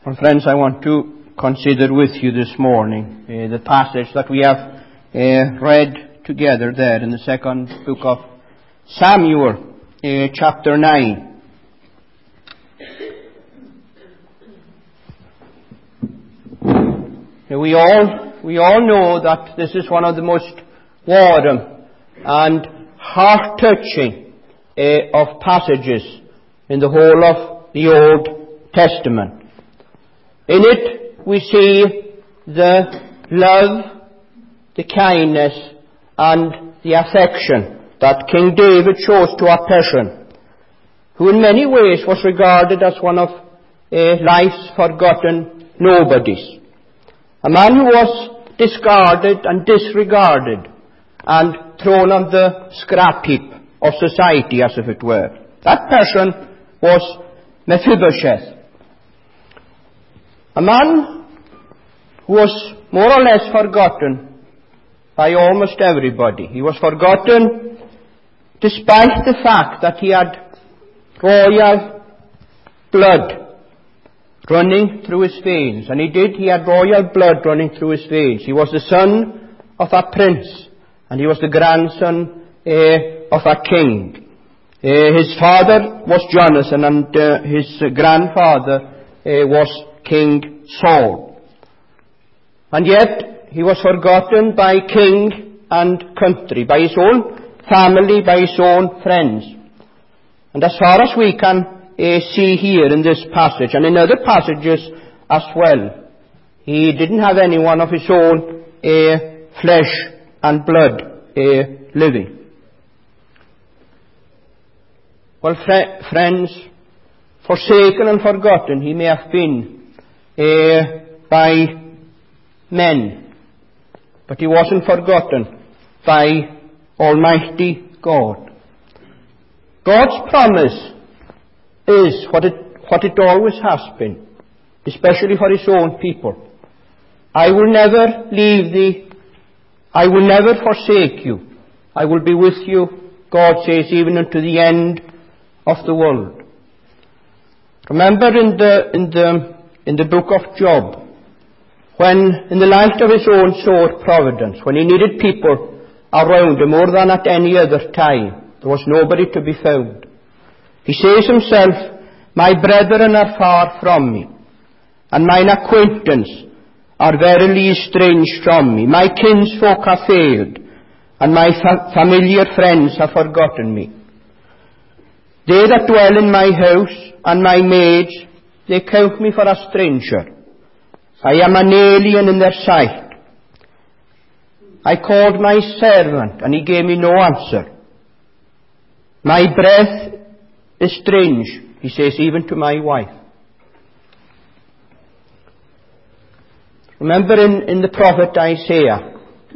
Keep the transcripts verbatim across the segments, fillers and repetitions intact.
Well, friends, I want to consider with you this morning uh, the passage that we have uh, read together there in the second book of Samuel, uh, chapter nine. Now, we all we all know that this is one of the most warm and heart-touching uh, of passages in the whole of the Old Testament. In it we see the love, the kindness, and the affection that King David shows to a person who in many ways was regarded as one of uh, life's forgotten nobodies. A man who was discarded and disregarded and thrown on the scrap heap of society, as if it were. That person was Mephibosheth. A man who was more or less forgotten by almost everybody. He was forgotten despite the fact that he had royal blood running through his veins. And he did, he had royal blood running through his veins. He was the son of a prince, and he was the grandson uh, of a king. Uh, his father was Jonathan, and uh, his uh, grandfather uh, was King Saul. And yet he was forgotten by king and country, by his own family, by his own friends. And as far as we can uh, see here in this passage, and in other passages as well, he didn't have anyone of his own uh, flesh and blood uh, living. Well, fr- friends, forsaken and forgotten he may have been uh, by men, but he wasn't forgotten by Almighty God. God's promise is what it, what it always has been, especially for his own people. I will never leave thee, I will never forsake you, I will be with you, God says, even unto the end of the world. Remember in the, in the, in the book of Job, when in the light of his own sore providence, when he needed people around him more than at any other time, there was nobody to be found. He says himself, my brethren are far from me, and mine acquaintance are verily estranged from me. My kinsfolk have failed, and my fa- familiar friends have forgotten me. They that dwell in my house, and my maids, they count me for a stranger. I am an alien in their sight. I called my servant, and he gave me no answer. My breath is strange, he says, even to my wife. Remember in, in the prophet Isaiah,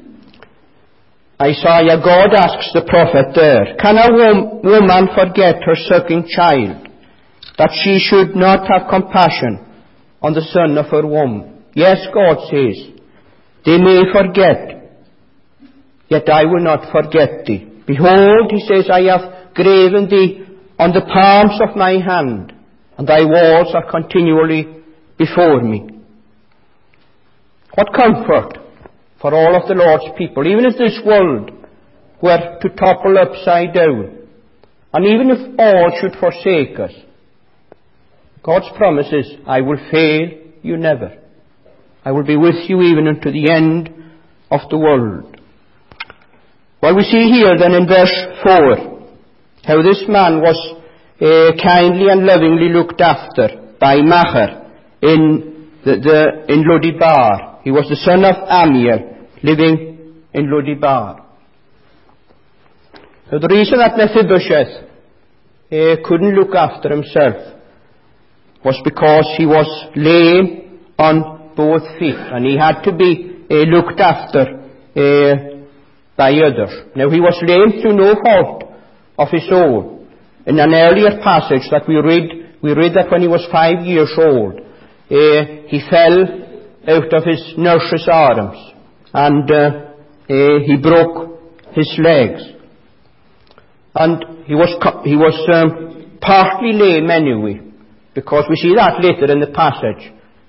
Isaiah, God asks the prophet there, can a wom- woman forget her sucking child, that she should not have compassion on the son of her womb? Yes, God says, they may forget, yet I will not forget thee. Behold, he says, I have graven thee on the palms of my hand, and thy walls are continually before me. What comfort for all of the Lord's people, even if this world were to topple upside down, and even if all should forsake us. God's promise is, I will fail you never. I will be with you even unto the end of the world. Well, we see here then in verse four, how this man was uh, kindly and lovingly looked after by Machir in, the, the, in Lo-debar. He was the son of Amiel, living in Lo-debar. So the reason that Mephibosheth uh, couldn't look after himself was because he was lame on both feet, and he had to be uh, looked after uh, by others. Now, he was lame through no fault of his own. In an earlier passage that we read, we read that when he was five years old, uh, he fell out of his nurse's arms, and uh, uh, he broke his legs. And he was he was um, partly lame anyway, because we see that later in the passage,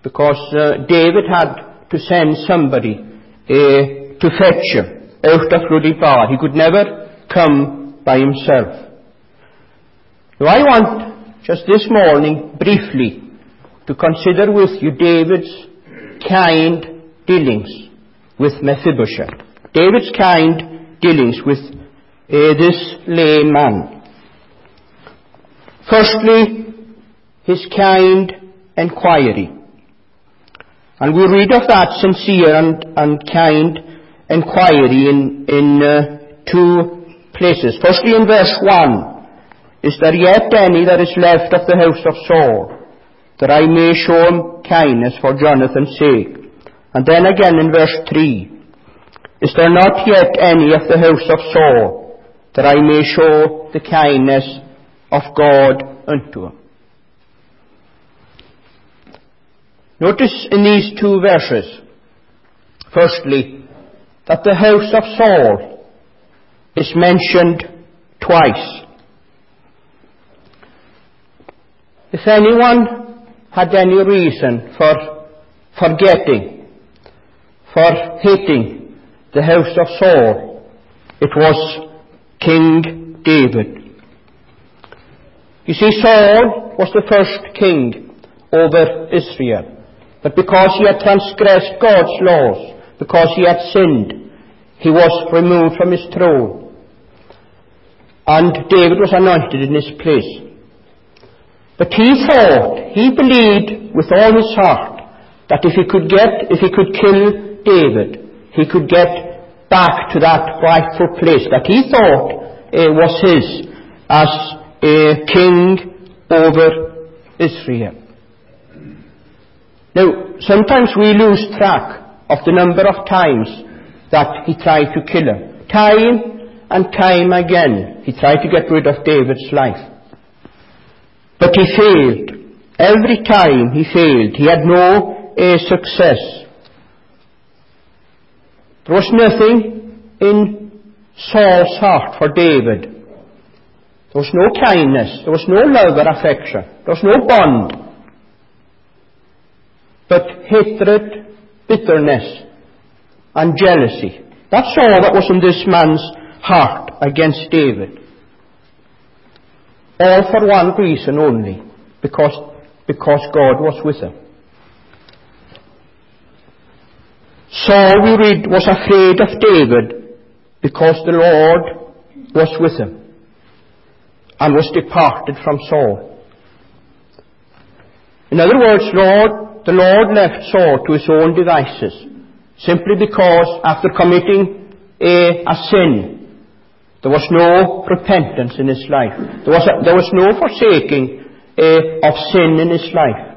because uh, David had to send somebody uh, to fetch him out of Lodebar. He could never come by himself. Now I want just this morning briefly to consider with you David's kind dealings with Mephibosheth. David's kind dealings with uh, this lame man. Firstly, his kind enquiry. And we read of that sincere and, and kind enquiry in, in uh, two places. Firstly, in verse one, is there yet any that is left of the house of Saul, that I may show him kindness for Jonathan's sake? And then again in verse three, is there not yet any of the house of Saul, that I may show the kindness of God unto him? Notice in these two verses, firstly, that the house of Saul is mentioned twice. If anyone had any reason for forgetting, for hating the house of Saul, it was King David. You see, Saul was the first king over Israel. But because he had transgressed God's laws, because he had sinned, he was removed from his throne. And David was anointed in his place. But he thought, he believed with all his heart, that if he could get, if he could kill David, he could get back to that rightful place that he thought uh, was his as a king over Israel. Now, sometimes we lose track of the number of times that he tried to kill him. Time and time again, he tried to get rid of David's life. But he failed. Every time he failed. He had no uh, success. There was nothing in Saul's heart for David. There was no kindness. There was no love or affection. There was no bond. But hatred, bitterness, and jealousy. That's all that was in this man's heart against David. All for one reason only, because, because God was with him. Saul, we read, was afraid of David because the Lord was with him and was departed from Saul. In other words, Lord, the Lord left Saul to his own devices simply because after committing a, a sin, there was no repentance in his life. There was, a, there was no forsaking uh, of sin in his life.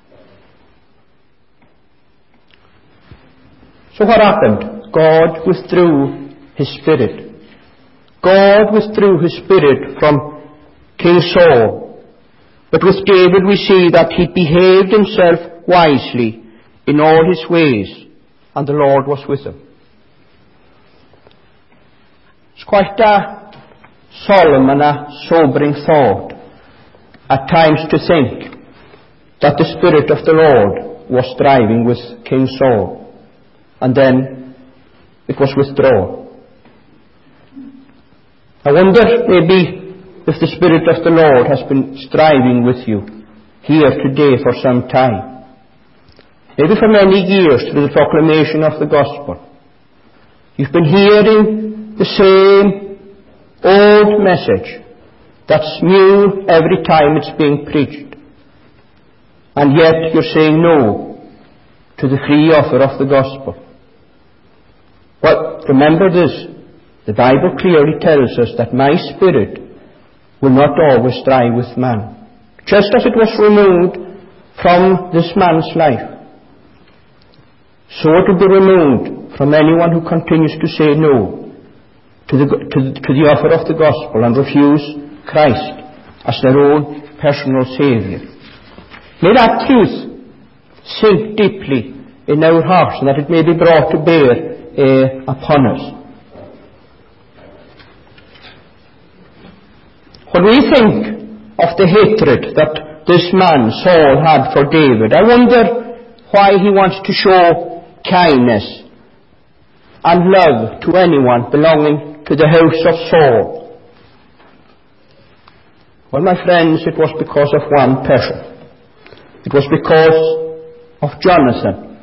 So what happened? God withdrew His Spirit. God withdrew His Spirit from King Saul. But with David we see that he behaved himself wisely in all his ways, and the Lord was with him. It's quite a solemn and a sobering thought at times to think that the Spirit of the Lord was driving with King Saul, and then it was withdrawn. I wonder maybe if the Spirit of the Lord has been striving with you here today for some time, maybe for many years through the proclamation of the gospel. You've been hearing the same old message that's new every time it's being preached, and yet you're saying no to the free offer of the gospel. Well, remember this. The Bible clearly tells us that my Spirit will not always strive with man. Just as it was removed from this man's life, so it will be removed from anyone who continues to say no to the, to, the, to the offer of the gospel and refuse Christ as their own personal Saviour. May that truth sink deeply in our hearts, and that it may be brought to bear uh, upon us. When we think of the hatred that this man Saul had for David, I wonder why he wants to show kindness and love to anyone belonging to the house of Saul? Well, my friends, it was because of one person. It was because of Jonathan.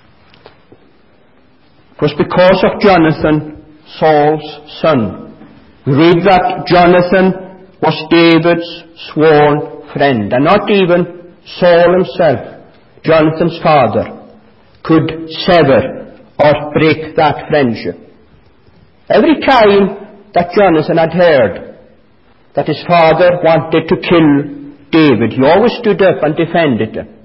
It was because of Jonathan, Saul's son. We read that Jonathan was David's sworn friend, and not even Saul himself, Jonathan's father, could sever or break that friendship. Every time that Jonathan had heard that his father wanted to kill David, he always stood up and defended him.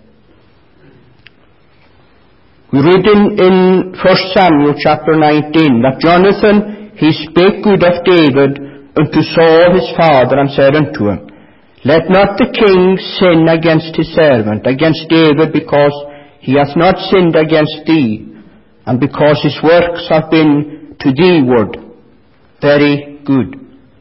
We read in, in First Samuel chapter nineteen that Jonathan, he spake good of David unto Saul his father, and said unto him, Let not the king sin against his servant, against David, because he hath not sinned against thee, and because his works have been to thee ward very good.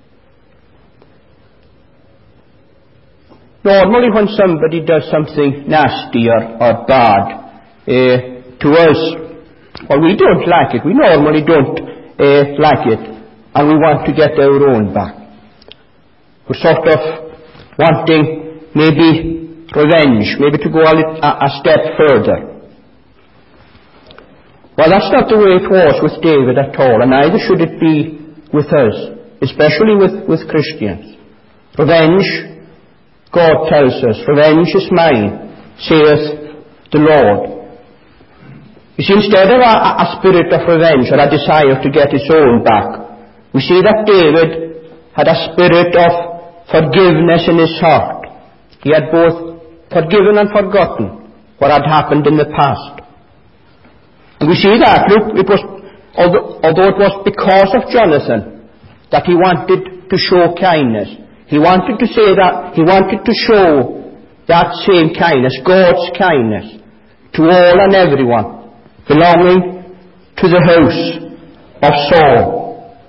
Normally when somebody does something nasty or, or bad uh, to us, well, we don't like it. We normally don't uh, like it, and we want to get our own back. We're sort of wanting maybe revenge, maybe to go a, a, a step further. Well, that's not the way it was with David at all, and neither should it be with us, especially with, with Christians. Revenge, God tells us, revenge is mine, saith the Lord. You see, instead of a, a spirit of revenge or a desire to get his own back, we see that David had a spirit of forgiveness in his heart. He had both forgiven and forgotten what had happened in the past. And we see that, look, it was, although, although it was because of Jonathan that he wanted to show kindness, he wanted to say that, he wanted to show that same kindness, God's kindness, to all and everyone belonging to the house of Saul.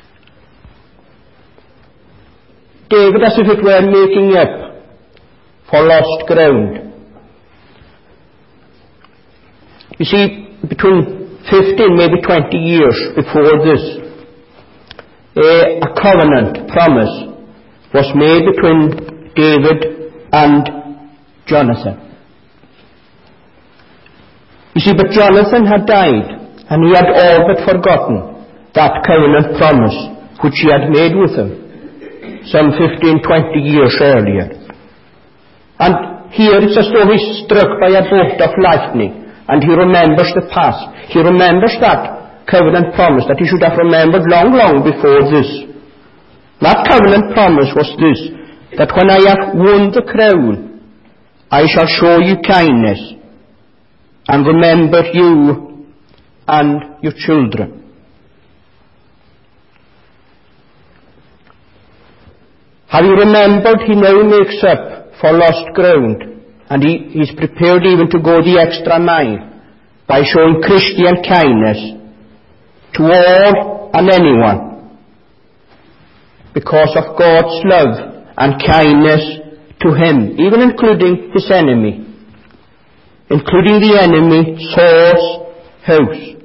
David, as if it were making up for lost ground. You see, between fifteen, maybe twenty years before this, a, a covenant promise was made between David and Jonathan. You see, but Jonathan had died, and he had all but forgotten that covenant promise which he had made with him some fifteen, twenty years earlier. And here it's as though he's struck by a bolt of lightning, and he remembers the past. He remembers that covenant promise that he should have remembered long, long before this. That covenant promise was this, that when I have won the crown, I shall show you kindness and remember you and your children. Having remembered, he now makes up for lost ground, and he, he's prepared even to go the extra mile by showing Christian kindness to all and anyone, because of God's love and kindness to him, even including his enemy, including the enemy, Saul's house.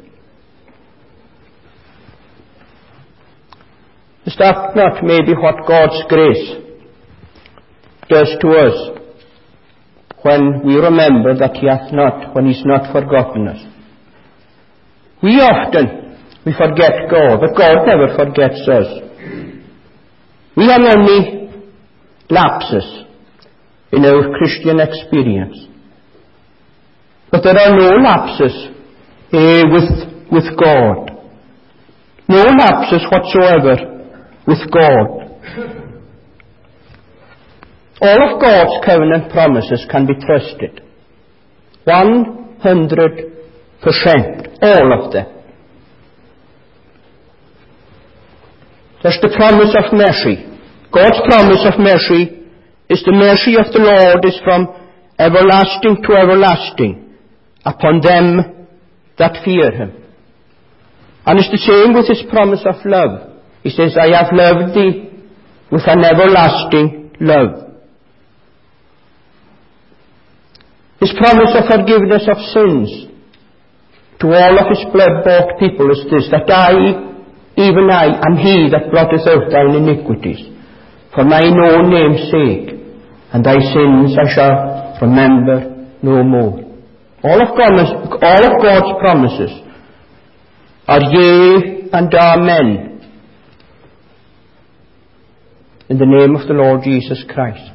Is that not maybe what God's grace does to us when we remember that he hath not, when he's not forgotten us? We often, we forget God, but God never forgets us. We have many lapses in our Christian experience, but there are no lapses eh, with, with God. No lapses whatsoever with God. All of God's covenant promises can be trusted. One hundred percent. All of them. There's the promise of mercy. God's promise of mercy is the mercy of the Lord is from everlasting to everlasting upon them that fear him. And it's the same with his promise of love. He says, I have loved thee with an everlasting love. His promise of forgiveness of sins to all of his blood-bought people is this, that I, even I, am he that blotteth out thine iniquities, for mine own name's sake, and thy sins I shall remember no more. All of, promise, all of God's promises are yea and amen in the name of the Lord Jesus Christ.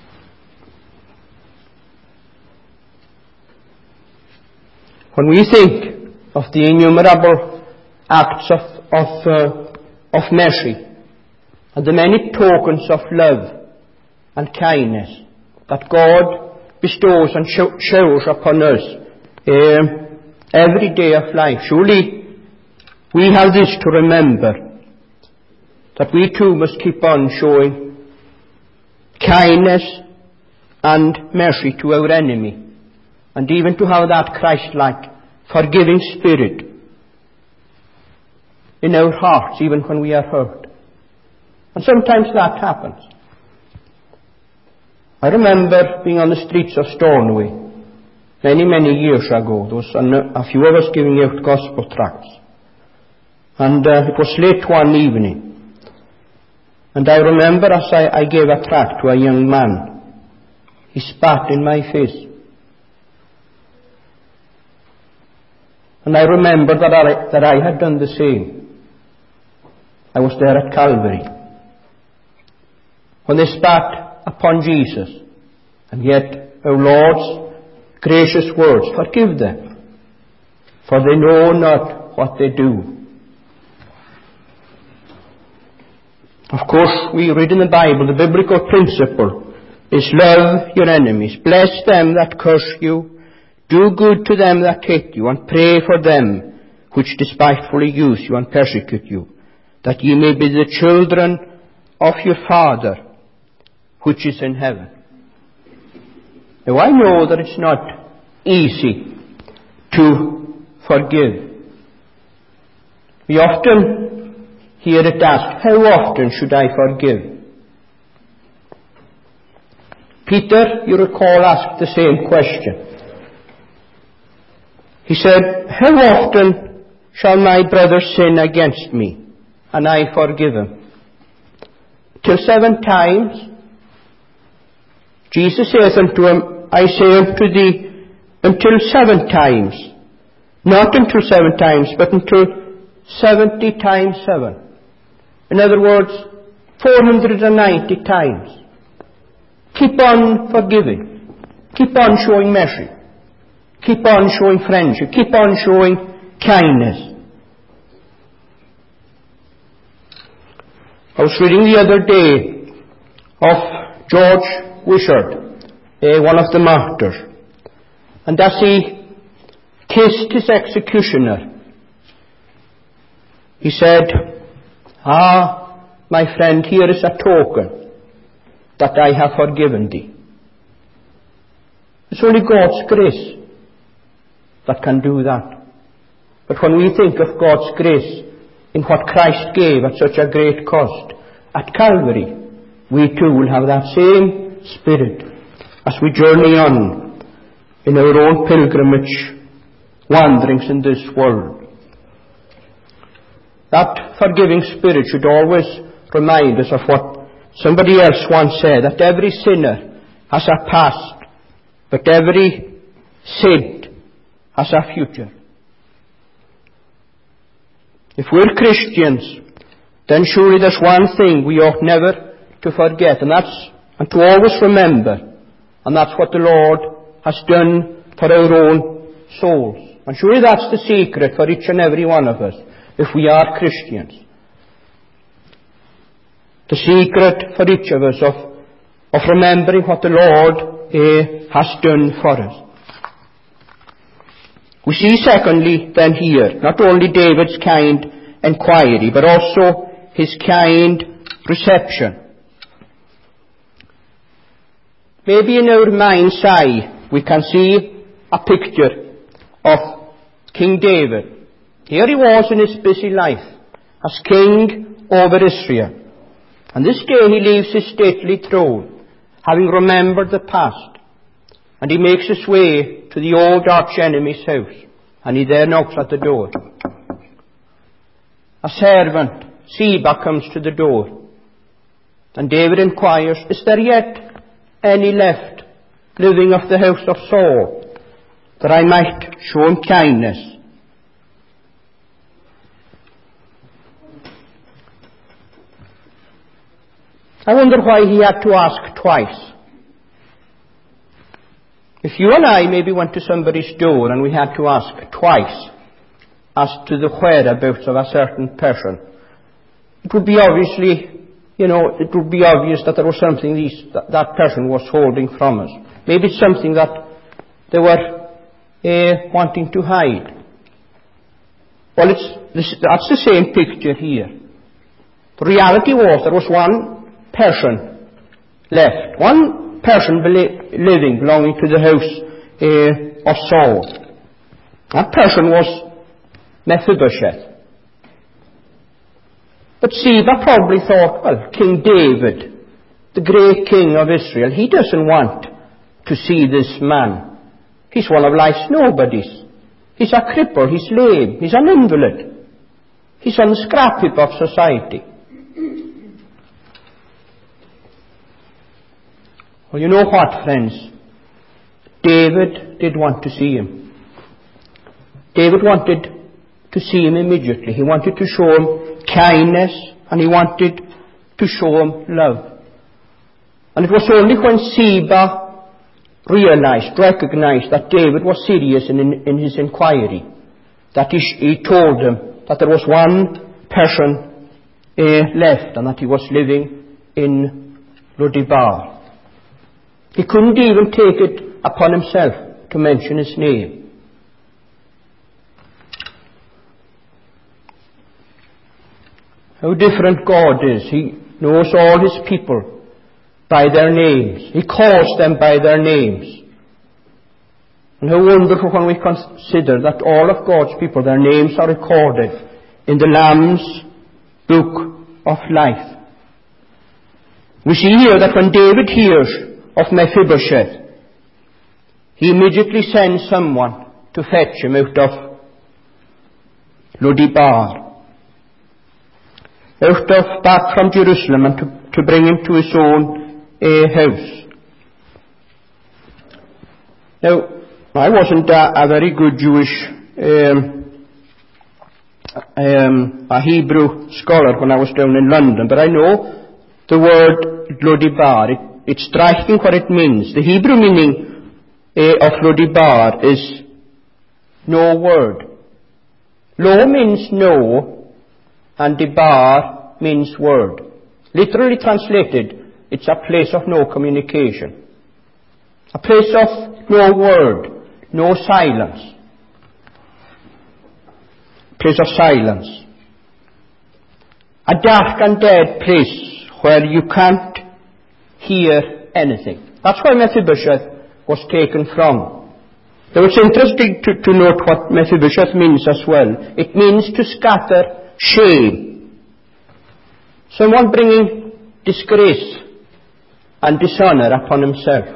When we think of the innumerable acts of, of, uh, of mercy and the many tokens of love and kindness that God bestows and showers upon us uh, every day of life, surely we have this to remember, that we too must keep on showing kindness and mercy to our enemy, and even to have that Christ-like, forgiving spirit in our hearts, even when we are hurt. And sometimes that happens. I remember being on the streets of Stornoway many, many years ago. There was a few of us giving out gospel tracts. And uh, it was late one evening. And I remember as I, I gave a tract to a young man, he spat in my face. And I remember that I, that I had done the same. I was there at Calvary, when they spat upon Jesus, and yet our Lord's gracious words, forgive them, for they know not what they do. Of course, we read in the Bible, the biblical principle is love your enemies, bless them that curse you, do good to them that hate you, and pray for them which despitefully use you and persecute you, that ye may be the children of your Father which is in heaven. Now I know that it's not easy to forgive. We often hear it asked, how often should I forgive? Peter, you recall, asked the same question. He said, how often shall my brother sin against me, and I forgive him? Till seven times? Jesus saith unto him, I say unto thee, until seven times. Not until seven times, but until seventy times seven. In other words, four hundred ninety times. Keep on forgiving. Keep on showing mercy. Keep on showing friendship. Keep on showing kindness. I was reading the other day of George Wishart, uh, one of the martyrs, and as he kissed his executioner, he said, ah, my friend, here is a token that I have forgiven thee. It's only God's grace that can do that. But when we think of God's grace in what Christ gave at such a great cost at Calvary, we too will have that same spirit as we journey on in our own pilgrimage wanderings in this world. That forgiving spirit should always remind us of what somebody else once said, that every sinner has a past, but every saint has a future. If we're Christians, then surely there's one thing we ought never to forget, and that's, and to always remember, and that's what the Lord has done for our own souls. And surely that's the secret for each and every one of us, if we are Christians. The secret for each of us of, of remembering what the Lord eh, has done for us. We see secondly then here, not only David's kind inquiry, but also his kind reception. Maybe in our mind's eye we can see a picture of King David. Here he was in his busy life as king over Israel. And this day he leaves his stately throne, having remembered the past. And he makes his way to the old arch enemy's house, and he there knocks at the door. A servant, Ziba, comes to the door, and David inquires, is there yet any left living of the house of Saul, that I might show him kindness? I wonder why he had to ask twice. If you and I maybe went to somebody's door and we had to ask twice as to the whereabouts of a certain person, it would be obviously, you know, it would be obvious that there was something these, that, that person was holding from us. Maybe it's something that they were uh, wanting to hide. Well, it's, this, that's the same picture here. The reality was there was one person left, one person living, belonging to the house uh, of Saul. That person was Mephibosheth. But Ziba probably thought, well, King David, the great king of Israel, he doesn't want to see this man. He's one of life's nobodies. He's a cripple, he's lame, he's an invalid. He's on the scrap heap of society. Well, you know what, friends? David did want to see him. David wanted to see him immediately. He wanted to show him kindness, and he wanted to show him love. And it was only when Ziba realized, recognized that David was serious in, in, in his inquiry, that he, he told him that there was one person uh, left, and that he was living in Lo-debar. He couldn't even take it upon himself to mention his name. How different God is. He knows all his people by their names. He calls them by their names. And how wonderful when we consider that all of God's people, their names are recorded in the Lamb's book of life. We see here that when David hears of Mephibosheth, he immediately sends someone to fetch him out of Lo-debar, out of back from Jerusalem, and to, to bring him to his own uh, house. Now, I wasn't a, a very good Jewish um, um, a Hebrew scholar when I was down in London, but I know the word Lo-debar. It, It's striking what it means. The Hebrew meaning uh, of Lo-debar is no word. Lo means no, and debar means word. Literally translated, it's a place of no communication. A place of no word, no silence. A place of silence. A dark and dead place where you can't hear anything. That's where Mephibosheth was taken from. Now it's interesting to, to note what Mephibosheth means as well. It means to scatter shame. Someone bringing disgrace and dishonor upon himself.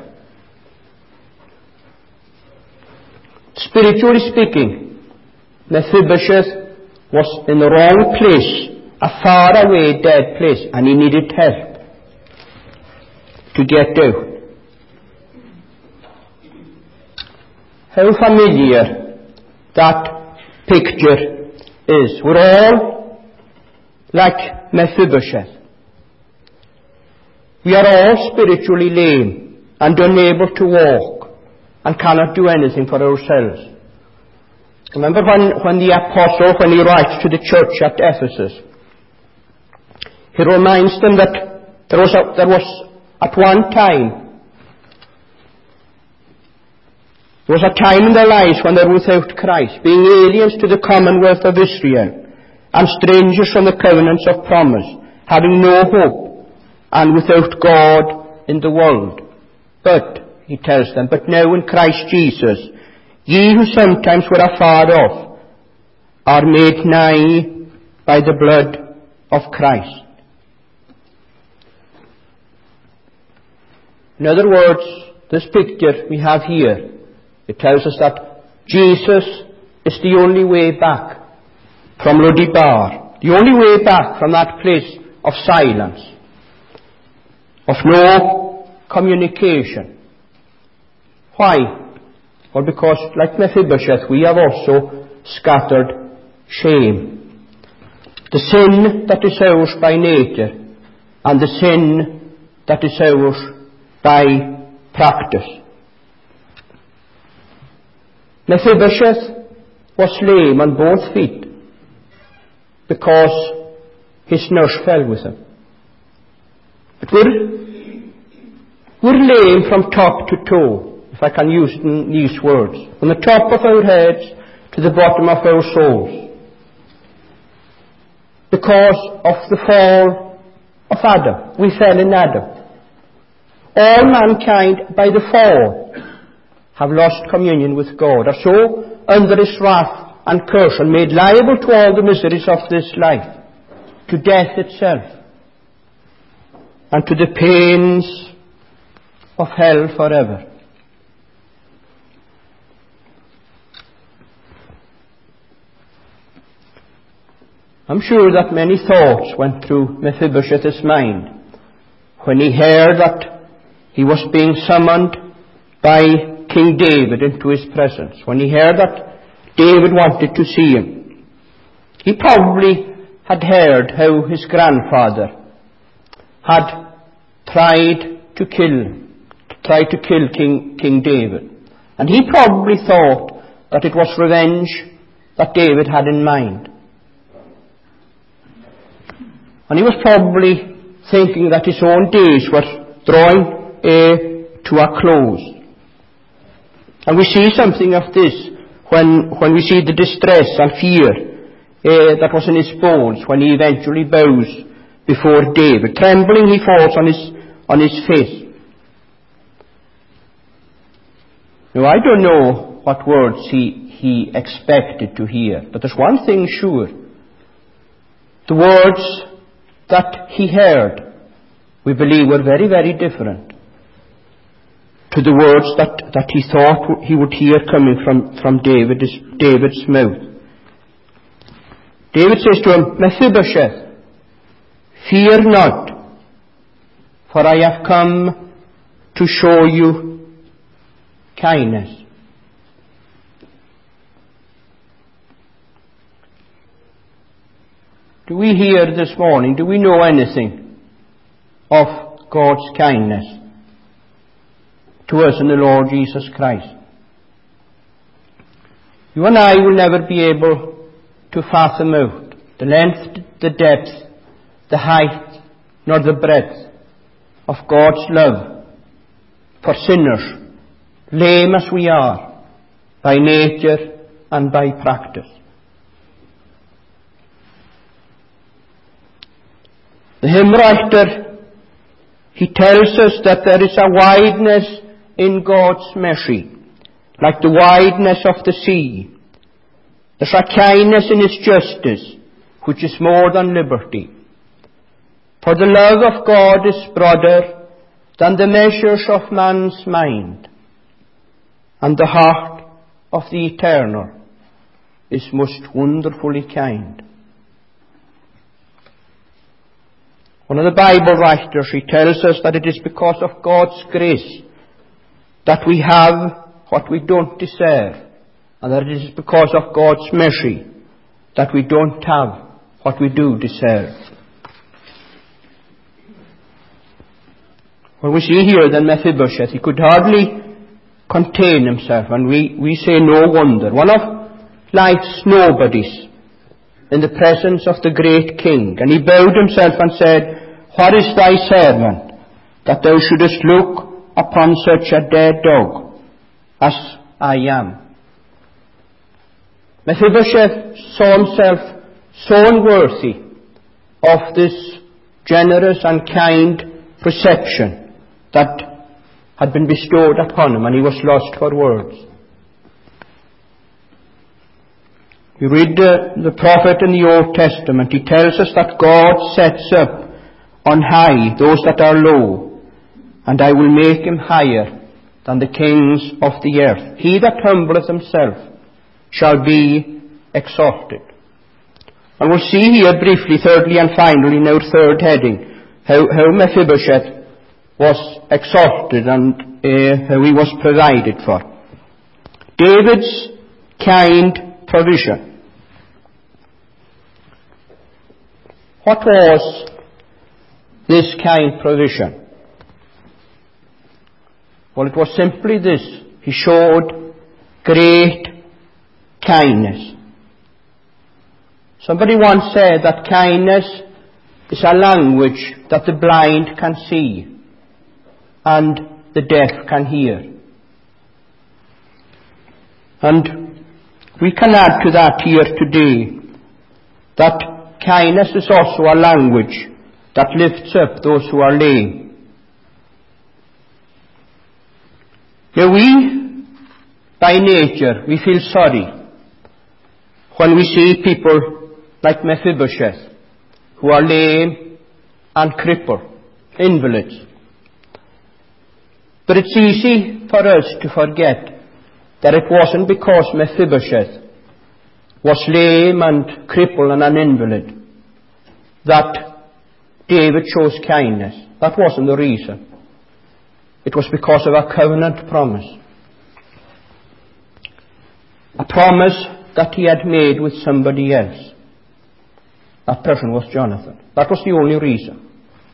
Spiritually speaking, Mephibosheth was in the wrong place, a far away dead place, and he needed help to get out. How familiar that picture is. We're all like Mephibosheth. We are all spiritually lame and unable to walk and cannot do anything for ourselves. Remember when, when the apostle, when he writes to the church at Ephesus, he reminds them that there was, a, there was at one time, there was a time in their lives when they were without Christ, being aliens to the commonwealth of Israel, and strangers from the covenants of promise, having no hope, and without God in the world. But, he tells them, but now in Christ Jesus, ye who sometimes were afar off, are made nigh by the blood of Christ. In other words, this picture we have here, it tells us that Jesus is the only way back from Lo-debar, the only way back from that place of silence, of no communication. Why? Well, because like Mephibosheth, we have also scattered shame. The sin that is ours by nature and the sin that is ours by practice. Mephibosheth was lame on both feet because his nurse fell with him. But we're, we're lame from top to toe, if I can use these words, from the top of our heads to the bottom of our souls, because of the fall of Adam. We fell in Adam. All mankind, by the fall, have lost communion with God, are so under His wrath and curse and made liable to all the miseries of this life, to death itself, and to the pains of hell forever. I'm sure that many thoughts went through Mephibosheth's mind when he heard that he was being summoned by King David into his presence, when he heard that David wanted to see him. He probably had heard how his grandfather had tried to kill, tried to kill King, King David. And he probably thought that it was revenge that David had in mind. And he was probably thinking that his own days were drawing uh, to a close. And we see something of this when, when we see the distress and fear uh, that was in his bones when he eventually bows before David. Trembling, he falls on his, on his face. Now, I don't know what words he, he expected to hear, but there's one thing sure. The words that he heard, we believe, were very, very different to the words that, that he thought he would hear coming from, from David's, David's mouth. David says to him, Mephibosheth, fear not, for I have come to show you kindness. Do we hear this morning, do we know anything of God's kindness to us in the Lord Jesus Christ? You and I will never be able to fathom out the length, the depth, the height, nor the breadth of God's love for sinners, lame as we are, by nature and by practice. The hymn writer, he tells us that there is a wideness in God's mercy, like the wideness of the sea. There's a kindness in His justice, which is more than liberty. For the love of God is broader than the measures of man's mind, and the heart of the Eternal is most wonderfully kind. One of the Bible writers, he tells us that it is because of God's grace that we have what we don't deserve, and that it is because of God's mercy that we don't have what we do deserve. When we see here then Mephibosheth, he could hardly contain himself, and we, we say no wonder. One of life's nobodies in the presence of the great king, and he bowed himself and said, What is thy servant, that thou shouldest look upon such a dead dog as I am? Mephibosheth saw himself so unworthy of this generous and kind reception that had been bestowed upon him, and he was lost for words. You read the, the prophet in the Old Testament, he tells us that God sets up on high those that are low, and I will make him higher than the kings of the earth. He that humbleth himself shall be exalted. And we'll see here briefly, thirdly and finally, in our third heading, how, how Mephibosheth was exalted and uh, how he was provided for. David's kind provision. What was this kind provision? Well, it was simply this. He showed great kindness. Somebody once said that kindness is a language that the blind can see and the deaf can hear. And we can add to that here today that kindness is also a language that lifts up those who are lame. Now we, by nature, we feel sorry when we see people like Mephibosheth, who are lame and crippled, invalids. But it's easy for us to forget that it wasn't because Mephibosheth was lame and crippled and an invalid that David chose kindness. That wasn't the reason. It was because of a covenant promise. A promise that he had made with somebody else. That person was Jonathan. That was the only reason.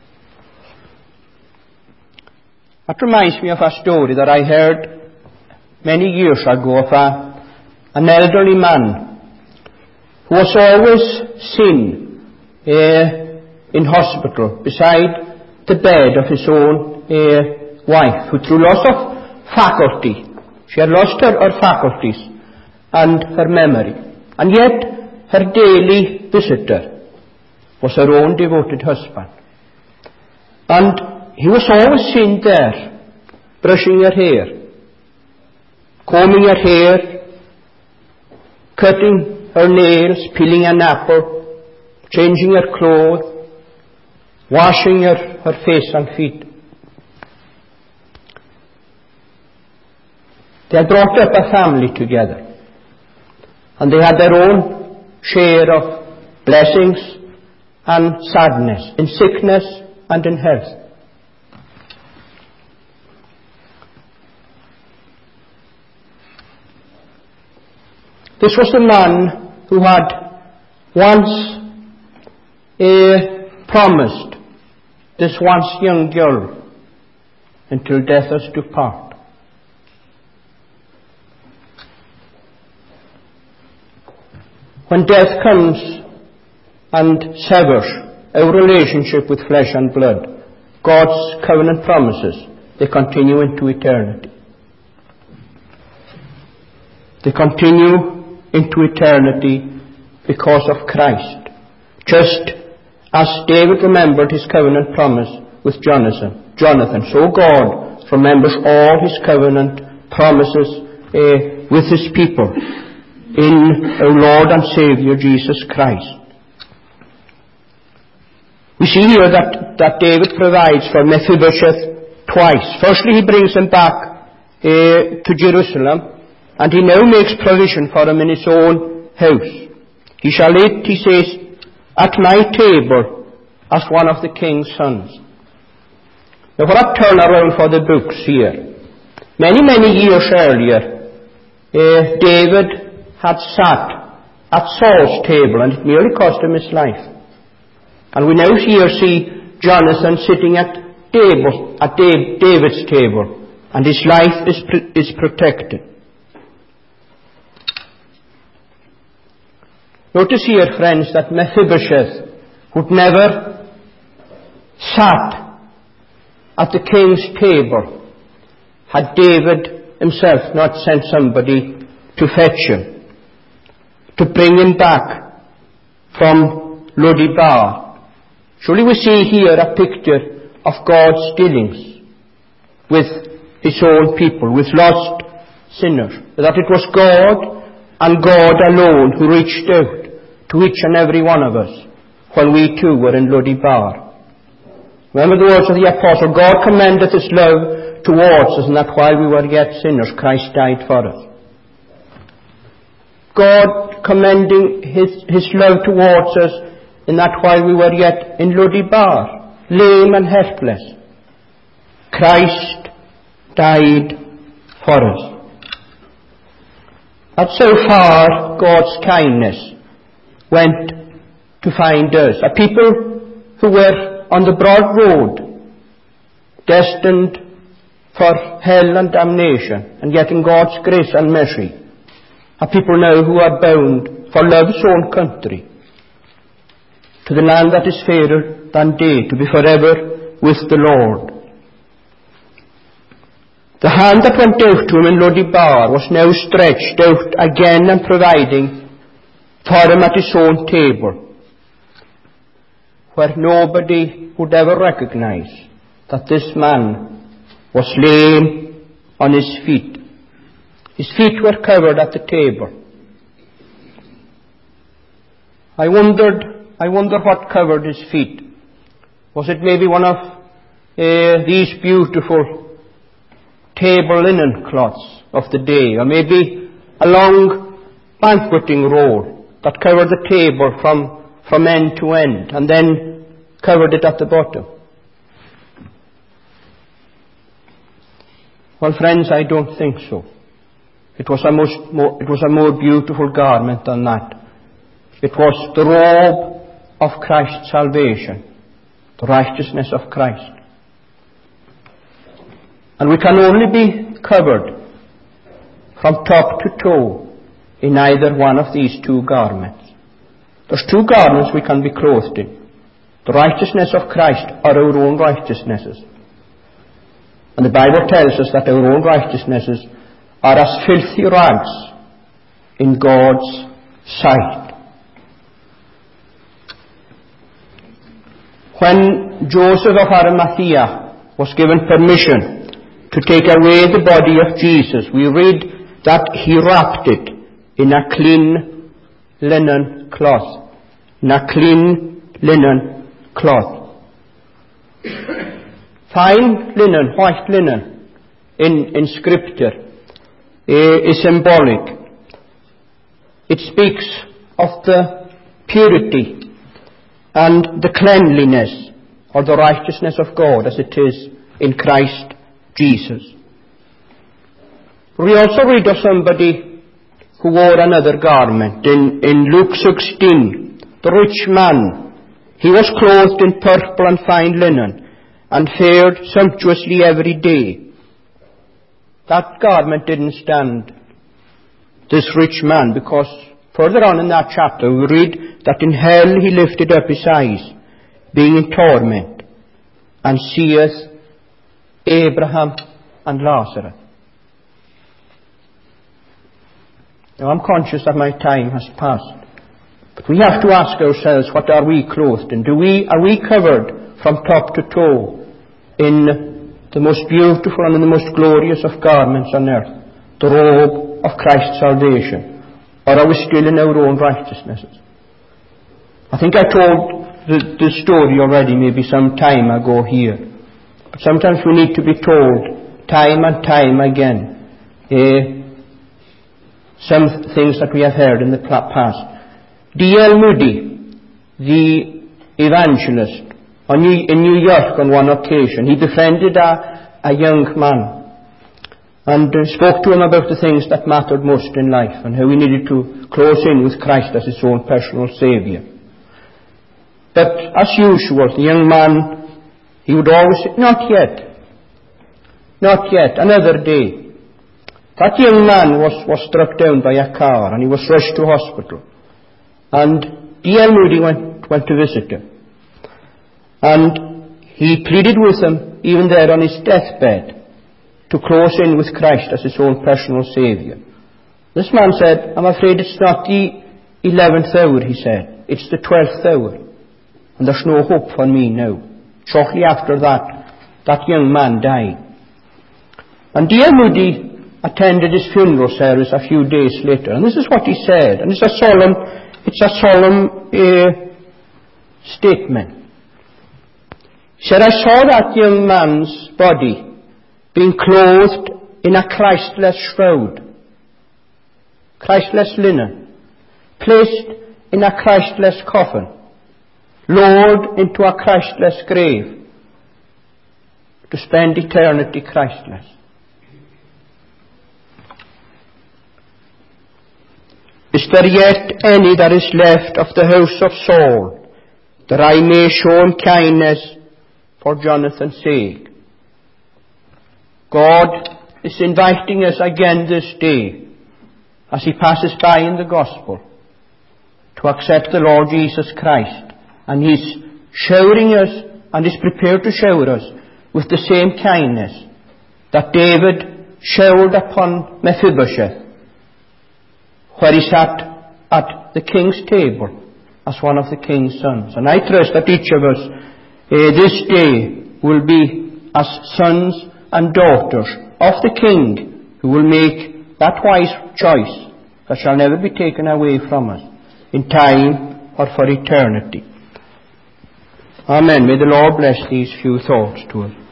That reminds me of a story that I heard many years ago of a, an elderly man who was always seen uh, in hospital beside the bed of his own uh, wife, who through loss of faculty, she had lost her, her faculties and her memory, and yet her daily visitor was her own devoted husband. And he was always seen there, brushing her hair, combing her hair, cutting her nails, peeling an apple, changing her clothes, washing her, her face and feet. They had brought up a family together, and they had their own share of blessings and sadness, in sickness and in health. This was the man who had once uh, promised this once young girl until death us do part. When death comes and severs our relationship with flesh and blood, God's covenant promises, they continue into eternity. They continue into eternity because of Christ. Just as David remembered his covenant promise with Jonathan, Jonathan, so God remembers all his covenant promises uh, with his people in our Lord and Saviour Jesus Christ. We see here that, that David provides for Mephibosheth twice. Firstly, he brings him back uh, to Jerusalem, and he now makes provision for him in his own house. He shall eat, he says, at my table as one of the king's sons. Now what a turnaround for the books here. Many, many years earlier, uh, David had sat at Saul's table, and it nearly cost him his life. And we now here see Jonathan sitting at table, at David's table, and his life is, is protected. Notice here, friends, that Mephibosheth would never sat at the king's table had David himself not sent somebody to fetch him, to bring him back from Lo-debar. Surely we see here a picture of God's dealings with his own people, with lost sinners. That it was God and God alone who reached out to each and every one of us when we too were in Lo-debar. Remember the words of the Apostle, God commendeth his love towards us, and that while we were yet sinners, Christ died for us. God commending His, His love towards us in that while we were yet in Lo-debar, lame and helpless, Christ died for us. That's so far God's kindness went to find us, a people who were on the broad road, destined for hell and damnation, and yet in God's grace and mercy, a people now who are bound for love's own country, to the land that is fairer than day, to be forever with the Lord. The hand that went out to him in Lo-debar was now stretched out again and providing for him at his own table, where nobody would ever recognize that this man was lame on his feet. His feet were covered at the table. I wondered, I wonder what covered his feet. Was it maybe one of uh, these beautiful table linen cloths of the day, or maybe a long banqueting roll that covered the table from, from end to end, and then covered it at the bottom? Well, friends, I don't think so. It was a most, more, it was a more beautiful garment than that. It was the robe of Christ's salvation, the righteousness of Christ. And we can only be covered from top to toe in either one of these two garments. There's two garments we can be clothed in: the righteousness of Christ or our own righteousnesses. And the Bible tells us that our own righteousnesses are as filthy rags in God's sight. When Joseph of Arimathea was given permission to take away the body of Jesus, we read that he wrapped it in a clean linen cloth. In a clean linen cloth. Fine linen, white linen, in, in Scripture uh, is symbolic. It speaks of the purity and the cleanliness or the righteousness of God as it is in Christ Jesus. We also read of somebody who wore another garment in, in Luke sixteen, the rich man. He was clothed in purple and fine linen and fared sumptuously every day. That garment didn't stand this rich man, because further on in that chapter we read that in hell he lifted up his eyes, being in torment, and seeth Abraham and Lazarus. Now, I'm conscious that my time has passed, but we have to ask ourselves, what are we clothed in? Do we, are we covered from top to toe in the most beautiful and in the most glorious of garments on earth, the robe of Christ's salvation? Or are we still in our own righteousnesses? I think I told the, the story already maybe some time ago here. But sometimes we need to be told time and time again eh, some things that we have heard in the past. D L Moody, the evangelist, on New, in New York on one occasion, he befriended a, a young man and uh, spoke to him about the things that mattered most in life and how he needed to close in with Christ as his own personal Saviour. But as usual, the young man, he would always say, not yet, not yet, another day. That young man was, was struck down by a car and he was rushed to hospital. And D L Moody went, went to visit him. And he pleaded with him, even there on his deathbed, to close in with Christ as his own personal Saviour. This man said, I'm afraid it's not the eleventh hour, he said. It's the twelfth hour. And there's no hope for me now. Shortly after that, that young man died. And D L Moody attended his funeral service a few days later. And this is what he said. And it's a solemn, it's a solemn uh, statement. He said, I saw that young man's body being clothed in a Christless shroud, Christless linen, placed in a Christless coffin, lowered into a Christless grave, to spend eternity Christless. Is there yet any that is left of the house of Saul, that I may show him kindness for Jonathan's sake? God is inviting us again this day, as he passes by in the gospel, to accept the Lord Jesus Christ. And he's showering us, and is prepared to shower us with the same kindness that David showered upon Mephibosheth, where he sat at the king's table as one of the king's sons. And I trust that each of us uh, this day will be as sons and daughters of the King, who will make that wise choice that shall never be taken away from us in time or for eternity. Amen. May the Lord bless these few thoughts to us.